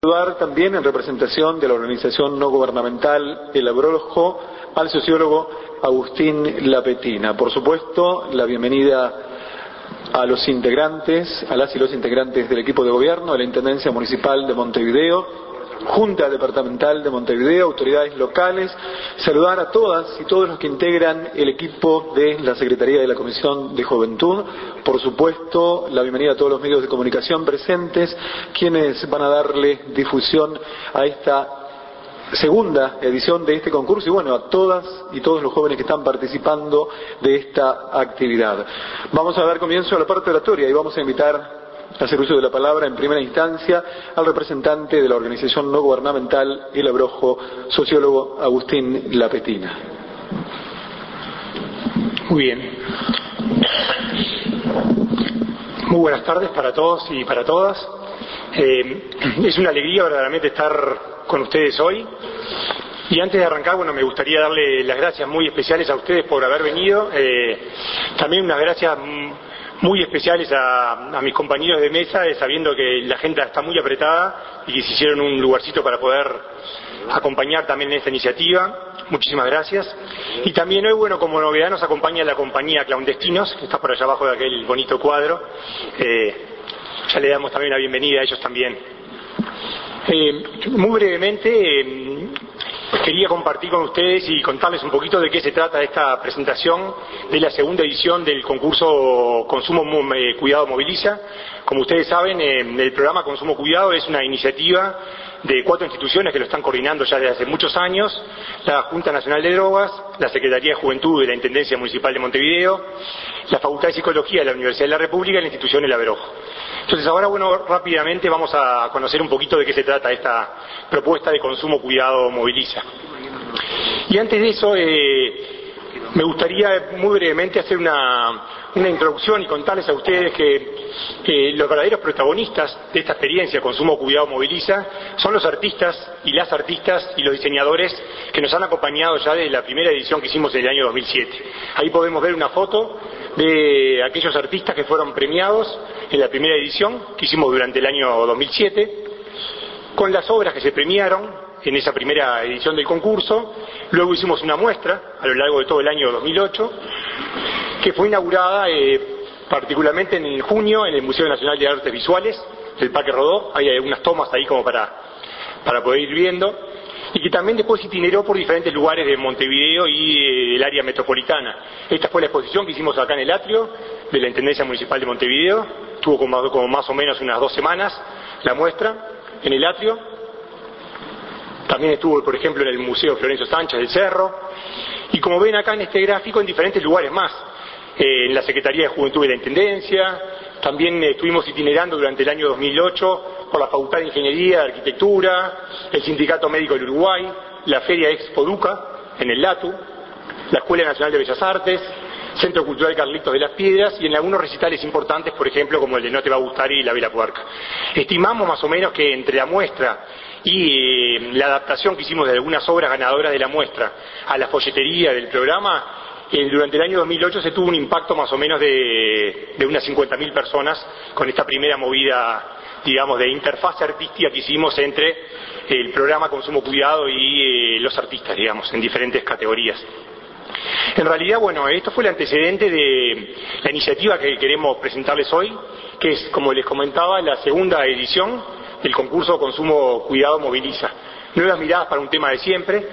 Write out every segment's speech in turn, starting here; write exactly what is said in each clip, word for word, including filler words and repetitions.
Saludar también en representación de la organización no gubernamental El Abrojo al sociólogo Agustín Lapetina. Por supuesto, la bienvenida a los integrantes, a las y los integrantes del equipo de gobierno de la Intendencia Municipal de Montevideo, Junta Departamental de Montevideo, autoridades locales, saludar a todas y todos los que integran el equipo de la Secretaría de la Comisión de Juventud, por supuesto, la bienvenida a todos los medios de comunicación presentes, quienes van a darle difusión a esta segunda edición de este concurso y bueno, a todas y todos los jóvenes que están participando de esta actividad. Vamos a dar comienzo a la parte oratoria y vamos a invitar a hacer uso de la palabra en primera instancia al representante de la organización no gubernamental El Abrojo, sociólogo Agustín Lapetina. Muy bien. Muy buenas tardes para todos y para todas. Eh, es una alegría verdaderamente estar con ustedes hoy. Y antes de arrancar, bueno, me gustaría darle las gracias muy especiales a ustedes por haber venido. Eh, también unas gracias muy especiales a, a mis compañeros de mesa, eh, sabiendo que la agenda está muy apretada y que se hicieron un lugarcito para poder acompañar también en esta iniciativa. Muchísimas gracias. Y también hoy, bueno, como novedad nos acompaña la compañía Clandestinos, que está por allá abajo de aquel bonito cuadro. Eh, ya le damos también la bienvenida a ellos también. Eh, muy brevemente, eh, quería compartir con ustedes y contarles un poquito de qué se trata esta presentación de la segunda edición del concurso Consumo eh, Cuidado Moviliza. Como ustedes saben, eh, el programa Consumo Cuidado es una iniciativa de cuatro instituciones que lo están coordinando ya desde hace muchos años: la Junta Nacional de Drogas, la Secretaría de Juventud de la Intendencia Municipal de Montevideo, la Facultad de Psicología de la Universidad de la República y la institución El Abrojo. Entonces ahora, bueno, rápidamente vamos a conocer un poquito de qué se trata esta propuesta de Consumo Cuidado Moviliza. Y antes de eso, eh, me gustaría muy brevemente hacer una, una introducción y contarles a ustedes que, que los verdaderos protagonistas de esta experiencia Consumo Cuidado Moviliza son los artistas y las artistas y los diseñadores que nos han acompañado ya desde la primera edición que hicimos en el año dos mil siete. Ahí podemos ver una foto de aquellos artistas que fueron premiados en la primera edición que hicimos durante el año dos mil siete, con las obras que se premiaron en esa primera edición del concurso. Luego hicimos una muestra a lo largo de todo el año dos mil ocho, que fue inaugurada eh, particularmente en junio en el Museo Nacional de Artes Visuales del Parque Rodó. Hay algunas tomas ahí como para, para poder ir viendo, y que también después itineró por diferentes lugares de Montevideo y eh, el área metropolitana. Esta fue la exposición que hicimos acá en el atrio de la Intendencia Municipal de Montevideo. Tuvo como, como más o menos unas dos semanas la muestra en el atrio. También estuvo, por ejemplo, en el Museo Florencio Sánchez del Cerro. Y como ven acá en este gráfico, en diferentes lugares más. Eh, en la Secretaría de Juventud de la Intendencia. También eh, estuvimos itinerando durante el año dos mil ocho por la Facultad de Ingeniería, de Arquitectura, el Sindicato Médico del Uruguay, la Feria Expo Duca en el LATU, la Escuela Nacional de Bellas Artes, Centro Cultural Carlitos de las Piedras, y en algunos recitales importantes, por ejemplo, como el de No Te Va a Gustar y La Vela Puerca. Estimamos más o menos que entre la muestra y eh, la adaptación que hicimos de algunas obras ganadoras de la muestra a la folletería del programa, eh, durante el año dos mil ocho se tuvo un impacto más o menos de, de unas cincuenta mil personas con esta primera movida, digamos, de interfase artística que hicimos entre el programa Consumo Cuidado y eh, los artistas, digamos, en diferentes categorías. En realidad, bueno, esto fue el antecedente de la iniciativa que queremos presentarles hoy, que es, como les comentaba, la segunda edición del concurso Consumo Cuidado Moviliza. Nuevas miradas para un tema de siempre.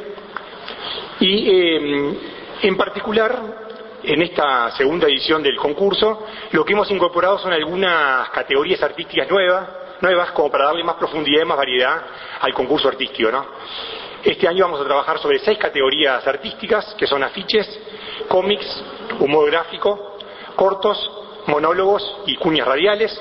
Y eh, en particular, en esta segunda edición del concurso, lo que hemos incorporado son algunas categorías artísticas nuevas, nuevas como para darle más profundidad y más variedad al concurso artístico, ¿no? Este año vamos a trabajar sobre seis categorías artísticas, que son afiches, cómics, humor gráfico, cortos, monólogos y cuñas radiales.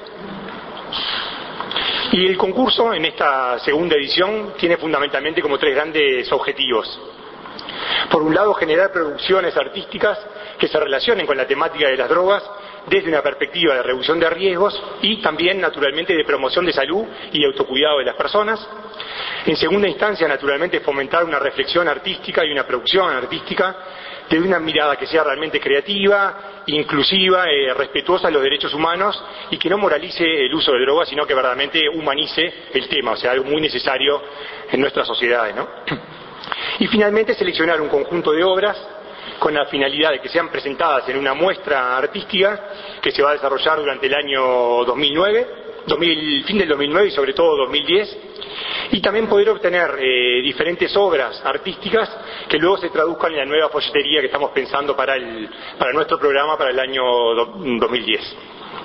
Y el concurso, en esta segunda edición, tiene fundamentalmente como tres grandes objetivos. Por un lado, generar producciones artísticas que se relacionen con la temática de las drogas desde una perspectiva de reducción de riesgos y también, naturalmente, de promoción de salud y de autocuidado de las personas. En segunda instancia, naturalmente, fomentar una reflexión artística y una producción artística desde una mirada que sea realmente creativa, inclusiva, eh, respetuosa de los derechos humanos y que no moralice el uso de drogas, sino que verdaderamente humanice el tema, o sea, algo muy necesario en nuestras sociedades, ¿no? Y finalmente seleccionar un conjunto de obras con la finalidad de que sean presentadas en una muestra artística que se va a desarrollar durante el año dos mil nueve, dos mil, fin del dos mil nueve y sobre todo dos mil diez, y también poder obtener eh, diferentes obras artísticas que luego se traduzcan en la nueva folletería que estamos pensando para, el, para nuestro programa para el año dos mil diez.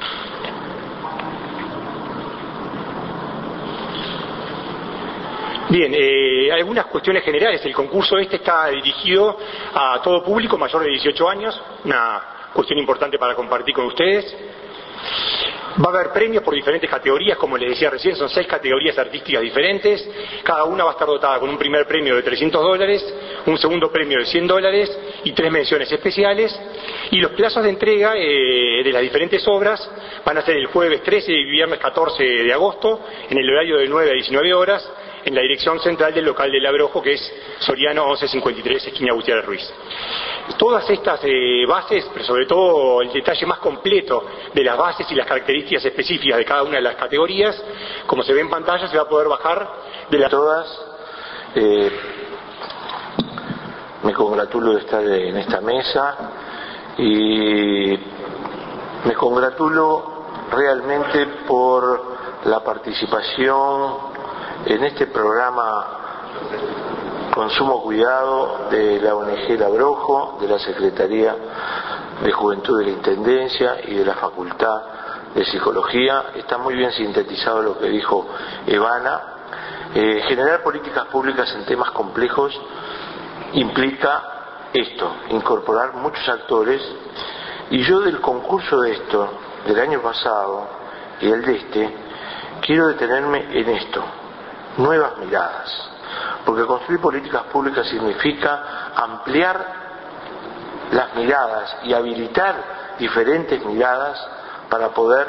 Bien, eh, algunas cuestiones generales. El concurso este está dirigido a todo público mayor de dieciocho años, una cuestión importante para compartir con ustedes. Va a haber premios por diferentes categorías, como les decía recién, son seis categorías artísticas diferentes. Cada una va a estar dotada con un primer premio de trescientos dólares, un segundo premio de cien dólares y tres menciones especiales. Y los plazos de entrega eh, de las diferentes obras van a ser el jueves trece y viernes catorce de agosto, en el horario de nueve a diecinueve horas, en la dirección central del local del Labrojo, que es Soriano once cincuenta y tres, esquina Gutiérrez Ruiz. Todas estas eh, bases, pero sobre todo el detalle más completo de las bases y las características específicas de cada una de las categorías, como se ve en pantalla, se va a poder bajar de la... Todas, eh, me congratulo de estar en esta mesa y me congratulo realmente por la participación en este programa Consumo Cuidado de la O N G Labrojo, de la Secretaría de Juventud de la Intendencia y de la Facultad de Psicología. Está muy bien sintetizado lo que dijo Evana. Eh, generar políticas públicas en temas complejos implica esto, incorporar muchos actores, y yo del concurso de esto, del año pasado y el de este, quiero detenerme en esto: nuevas miradas, porque construir políticas públicas significa ampliar las miradas y habilitar diferentes miradas para poder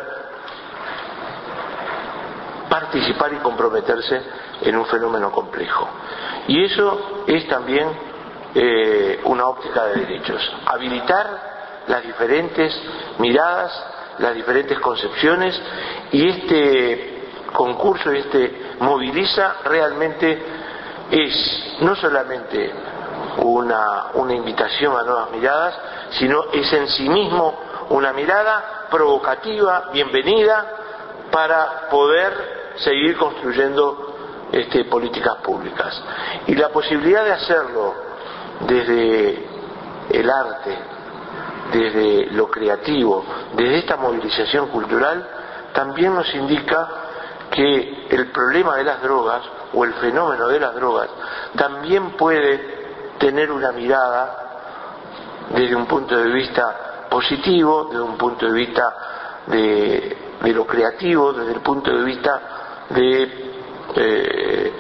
participar y comprometerse en un fenómeno complejo. Y eso es también eh, una óptica de derechos, habilitar las diferentes miradas, las diferentes concepciones, y este concurso, este Moviliza, realmente es no solamente una, una invitación a nuevas miradas, sino es en sí mismo una mirada provocativa, bienvenida, para poder seguir construyendo este, políticas públicas. Y la posibilidad de hacerlo desde el arte, desde lo creativo, desde esta movilización cultural, también nos indica que el problema de las drogas o el fenómeno de las drogas también puede tener una mirada desde un punto de vista positivo, desde un punto de vista de, de lo creativo, desde el punto de vista de eh,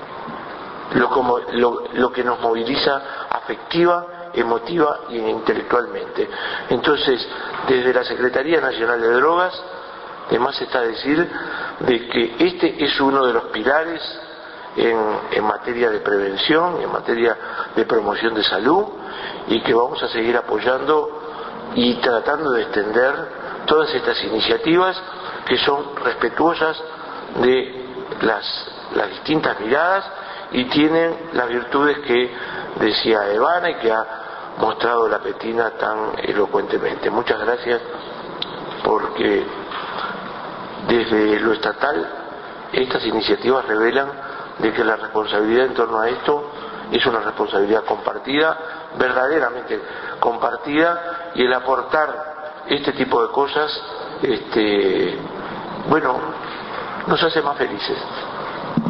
lo, como, lo, lo que nos moviliza afectiva, emotiva e intelectualmente. Entonces, desde la Secretaría Nacional de Drogas, además está decir de que este es uno de los pilares en, en materia de prevención, en materia de promoción de salud, y que vamos a seguir apoyando y tratando de extender todas estas iniciativas que son respetuosas de las, las distintas miradas y tienen las virtudes que decía Evana y que ha mostrado la Petina tan elocuentemente. Muchas gracias, porque desde lo estatal estas iniciativas revelan de que la responsabilidad en torno a esto es una responsabilidad compartida, verdaderamente compartida, y el aportar este tipo de cosas, este, bueno, nos hace más felices.